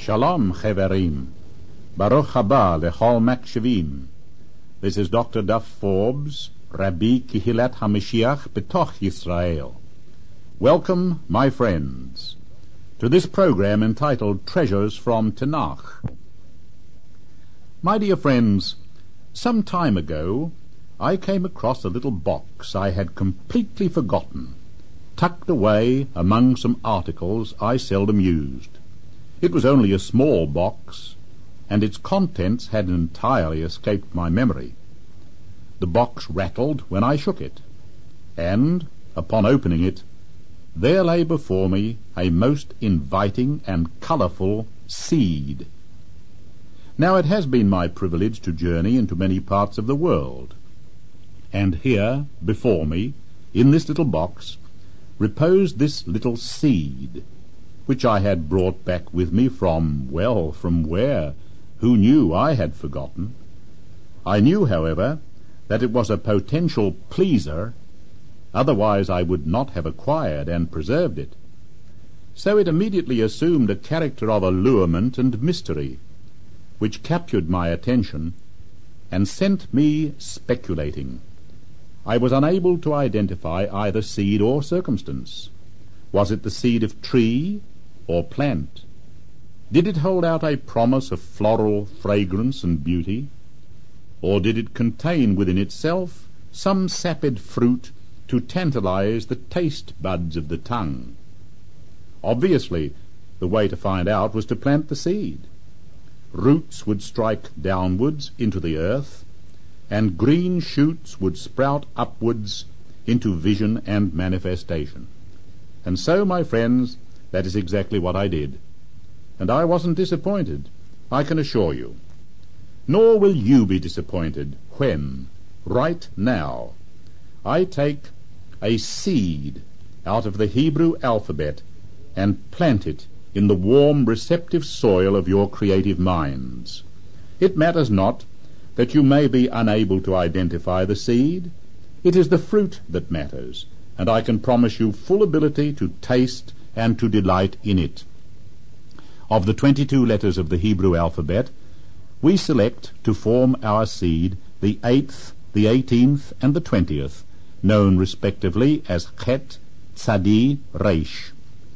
Shalom, Cheverim. Baruch haba lechol makshevim. This is Dr. Duff Forbes, Rabbi Kihilat HaMashiach B'toch Yisrael. Welcome, my friends, to this program entitled Treasures from Tanakh. My dear friends, some time ago I came across a little box I had completely forgotten, tucked away among some articles I seldom used. It was only a small box, and its contents had entirely escaped my memory. The box rattled when I shook it, and, upon opening it, there lay before me a most inviting and colourful seed. Now it has been my privilege to journey into many parts of the world, and here, before me, in this little box, reposed this little seed, which I had brought back with me from where? Who knew? I had forgotten. I knew, however, that it was a potential pleaser, otherwise I would not have acquired and preserved it. So it immediately assumed a character of allurement and mystery, which captured my attention and sent me speculating. I was unable to identify either seed or circumstance. Was it the seed of tree or plant? Did it hold out a promise of floral fragrance and beauty? Or did it contain within itself some sapid fruit to tantalize the taste buds of the tongue? Obviously, the way to find out was to plant the seed. Roots would strike downwards into the earth, and green shoots would sprout upwards into vision and manifestation. And so, my friends, that is exactly what I did. And I wasn't disappointed, I can assure you. Nor will you be disappointed when, right now, I take a seed out of the Hebrew alphabet and plant it in the warm, receptive soil of your creative minds. It matters not that you may be unable to identify the seed. It is the fruit that matters, and I can promise you full ability to taste and to delight in it. Of the 22 letters of the Hebrew alphabet, we select to form our seed the 8th, the 18th, and the 20th, known respectively as Chet, Tzadi, Resh.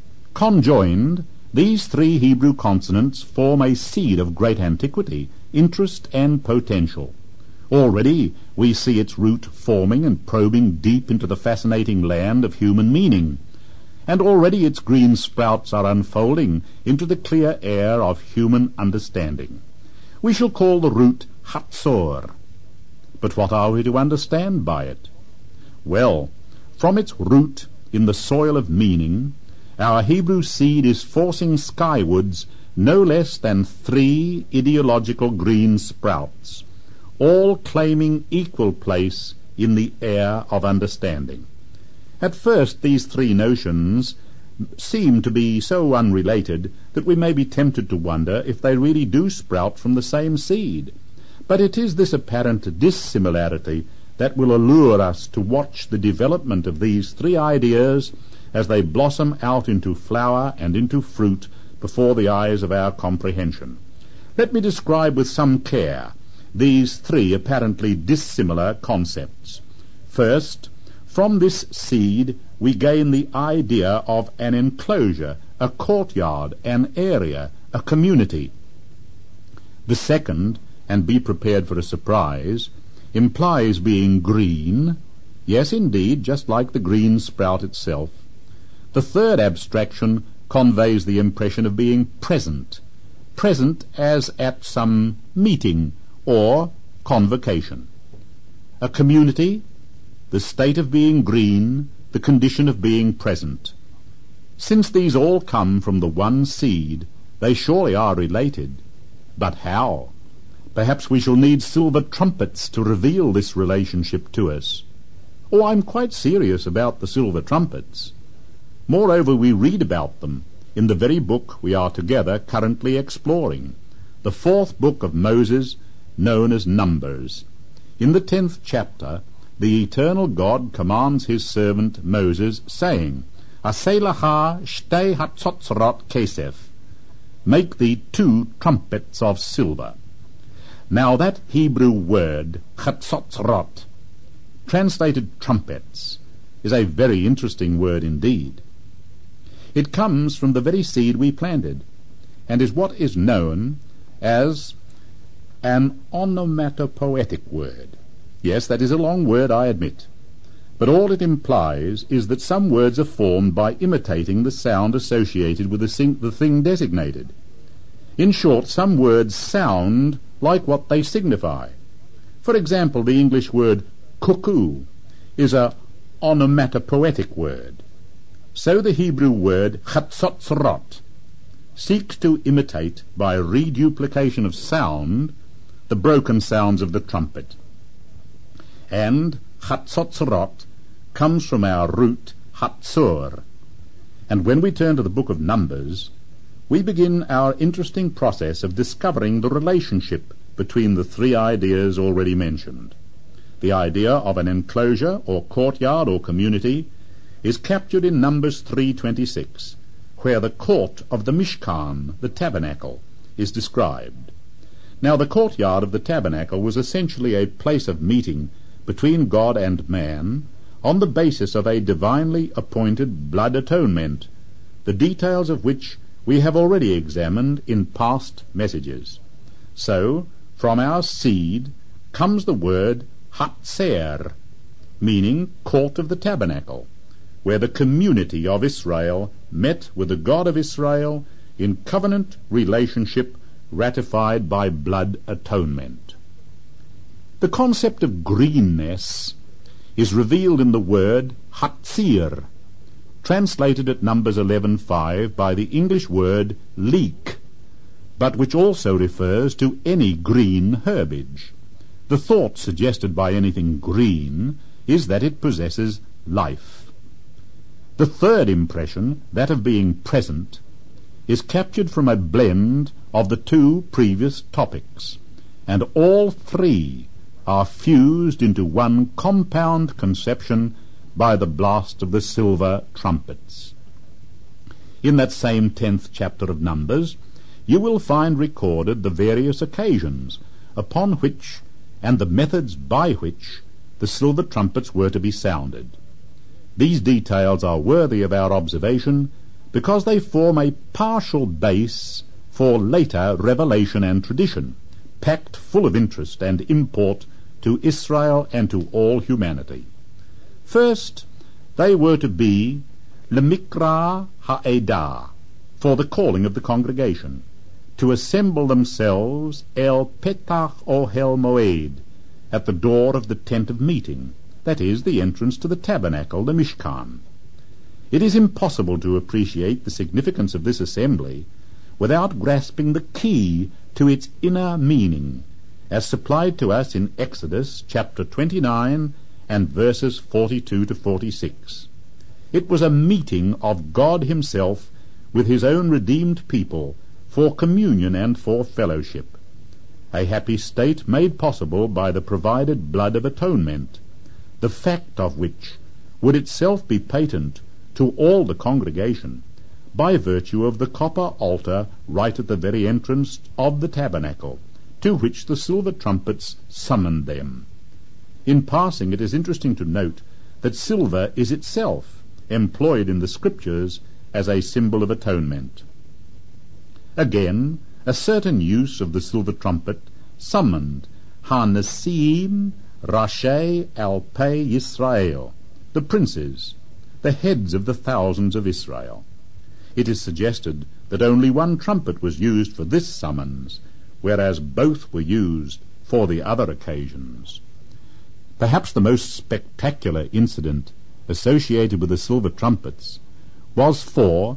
Conjoined, these 3 Hebrew consonants form a seed of great antiquity, interest, and potential. Already we see its root forming and probing deep into the fascinating land of human meaning, and already its green sprouts are unfolding into the clear air of human understanding. We shall call the root Hatzor. But what are we to understand by it? Well, from its root in the soil of meaning, our Hebrew seed is forcing skywards no less than 3 ideological green sprouts, all claiming equal place in the air of understanding. At first these 3 notions seem to be so unrelated that we may be tempted to wonder if they really do sprout from the same seed. But it is this apparent dissimilarity that will allure us to watch the development of these 3 ideas as they blossom out into flower and into fruit before the eyes of our comprehension. Let me describe with some care these 3 apparently dissimilar concepts. First, from this seed we gain the idea of an enclosure, a courtyard, an area, a community. The second, and be prepared for a surprise, implies being green, yes indeed, just like the green sprout itself. The third abstraction conveys the impression of being present as at some meeting or convocation. A community, the state of being green, the condition of being present. Since these all come from the one seed, they surely are related. But how? Perhaps we shall need silver trumpets to reveal this relationship to us. Oh, I'm quite serious about the silver trumpets. Moreover, we read about them in the very book we are together currently exploring, the 4th book of Moses, known as Numbers. In the 10th chapter, the eternal God commands his servant Moses, saying, Aseh lacha shtei hatzotzrot kesef, make thee 2 trumpets of silver. Now that Hebrew word, chatzotzrot, translated trumpets, is a very interesting word indeed. It comes from the very seed we planted, and is what is known as an onomatopoetic word. Yes, that is a long word, I admit, but all it implies is that some words are formed by imitating the sound associated with the thing designated. In short, some words sound like what they signify. For example, the English word cuckoo is a onomatopoetic word. So the Hebrew word chatzotzrot seeks to imitate, by reduplication of sound, the broken sounds of the trumpet. And chatzotzrot comes from our root hatzor. And when we turn to the book of Numbers, we begin our interesting process of discovering the relationship between the 3 ideas already mentioned. The idea of an enclosure or courtyard or community is captured in Numbers 3:26, where the court of the Mishkan, the tabernacle, is described. Now the courtyard of the tabernacle was essentially a place of meeting between God and man on the basis of a divinely appointed blood atonement, the details of which we have already examined in past messages. So, from our seed comes the word Hatzer, meaning court of the tabernacle, where the community of Israel met with the God of Israel in covenant relationship ratified by blood atonement. The concept of greenness is revealed in the word Hatzir, translated at Numbers 11:5 by the English word leek, but which also refers to any green herbage. The thought suggested by anything green is that it possesses life. The third impression, that of being present, is captured from a blend of the 2 previous topics, and all 3 are fused into one compound conception by the blast of the silver trumpets. In that same 10th chapter of Numbers, you will find recorded the various occasions upon which and the methods by which the silver trumpets were to be sounded. These details are worthy of our observation because they form a partial base for later revelation and tradition, packed full of interest and import to Israel and to all humanity. First, they were to be lemikra ha'edah, for the calling of the congregation, to assemble themselves el petach ohel moed, at the door of the tent of meeting, that is, the entrance to the tabernacle, the Mishkan. It is impossible to appreciate the significance of this assembly without grasping the key to its inner meaning, as supplied to us in Exodus chapter 29 and verses 42 to 46. It was a meeting of God himself with his own redeemed people for communion and for fellowship, a happy state made possible by the provided blood of atonement, the fact of which would itself be patent to all the congregation by virtue of the copper altar right at the very entrance of the tabernacle, to which the silver trumpets summoned them. In passing, it is interesting to note that silver is itself employed in the Scriptures as a symbol of atonement. Again, a certain use of the silver trumpet summoned Ha-Nesiim Rashei Alpei Yisrael, the princes, the heads of the thousands of Israel. It is suggested that only one trumpet was used for this summons, whereas both were used for the other occasions. Perhaps the most spectacular incident associated with the silver trumpets was for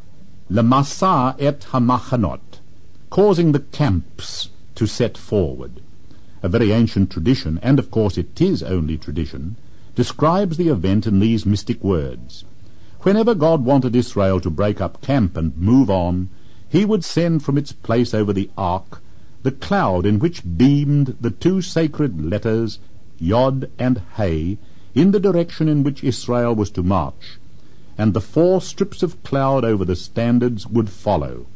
Lemasa et Hamachanot, causing the camps to set forward. A very ancient tradition, and of course it is only tradition, describes the event in these mystic words. Whenever God wanted Israel to break up camp and move on, he would send from its place over the ark the cloud in which beamed the 2 sacred letters Yod and Hey in the direction in which Israel was to march, and the 4 strips of cloud over the standards would follow.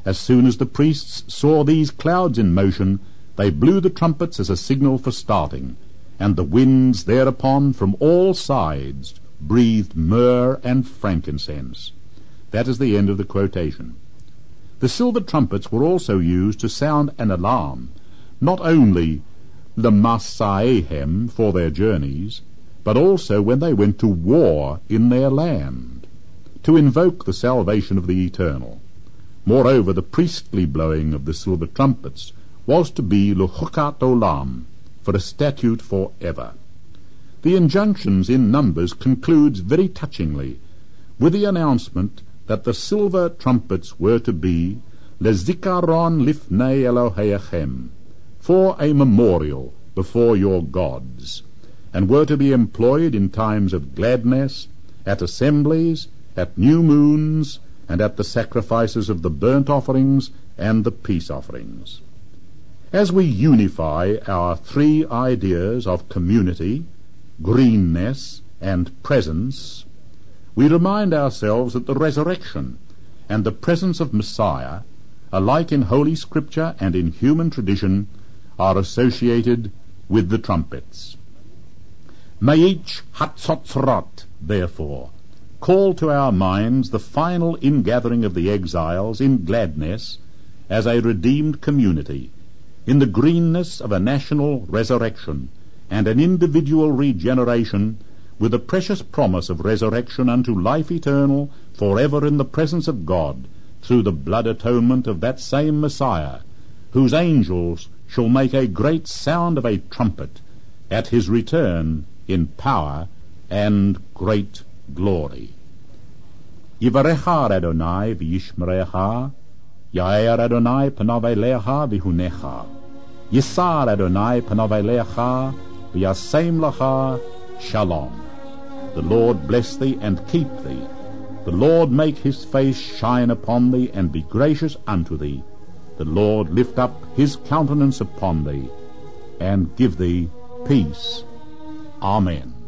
As soon as the priests saw these clouds in motion, they blew the trumpets as a signal for starting, and the winds thereupon from all sides breathed myrrh and frankincense. That is the end of the quotation. The silver trumpets were also used to sound an alarm, not only Lemasaehem for their journeys, but also when they went to war in their land, to invoke the salvation of the Eternal. Moreover, the priestly blowing of the silver trumpets was to be Luchukat Olam, for a statute for ever. The injunctions in Numbers concludes very touchingly with the announcement that the silver trumpets were to be Lezikaron Lifnei Elohechem, for a memorial before your gods, and were to be employed in times of gladness, at assemblies, at new moons, and at the sacrifices of the burnt offerings and the peace offerings. As we unify our three ideas of community, greenness, and presence, we remind ourselves that the resurrection and the presence of Messiah, alike in Holy Scripture and in human tradition, are associated with the trumpets. May each Hatzotzrot, therefore, call to our minds the final ingathering of the exiles in gladness as a redeemed community, in the greenness of a national resurrection and an individual regeneration, with the precious promise of resurrection unto life eternal forever in the presence of God, through the blood atonement of that same Messiah, whose angels shall make a great sound of a trumpet at his return in power and great glory. Yivarecha Adonai v'yishmerecha, Yair Adonai panav elecha v'hunecha, Yisar Adonai panav elecha v'yasem lecha shalom. The Lord bless thee and keep thee. The Lord make his face shine upon thee and be gracious unto thee. The Lord lift up his countenance upon thee and give thee peace. Amen.